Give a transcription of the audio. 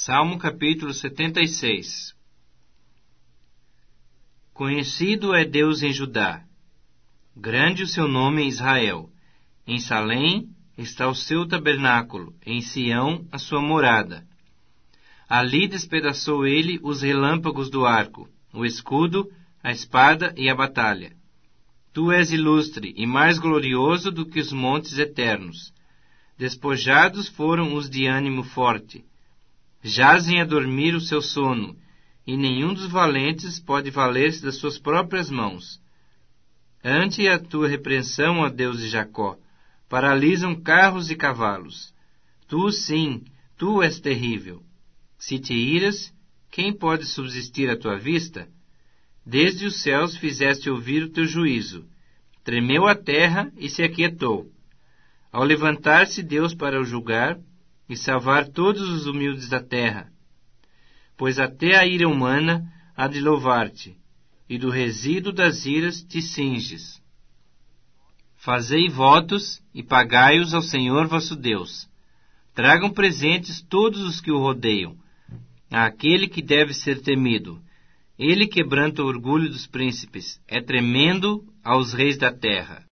Salmo capítulo 76. Conhecido é Deus em Judá, grande o seu nome em Israel. Em Salém está o seu tabernáculo, em Sião a sua morada. Ali despedaçou ele os relâmpagos do arco, o escudo, a espada e a batalha. Tu és ilustre e mais glorioso do que os montes eternos. Despojados foram os de ânimo forte. Jazem a dormir o seu sono, e nenhum dos valentes pode valer-se das suas próprias mãos. Ante a tua repreensão, ó Deus de Jacó, paralisam carros e cavalos. Tu, sim, tu és terrível. Se te iras, quem pode subsistir à tua vista? Desde os céus fizeste ouvir o teu juízo. Tremeu a terra e se aquietou. Ao levantar-se Deus para o julgar e salvar todos os humildes da terra. Pois até a ira humana há de louvar-te, e do resíduo das iras te cinges. Fazei votos e pagai-os ao Senhor vosso Deus. Tragam presentes todos os que o rodeiam, àquele que deve ser temido. Ele quebranta o orgulho dos príncipes, é tremendo aos reis da terra.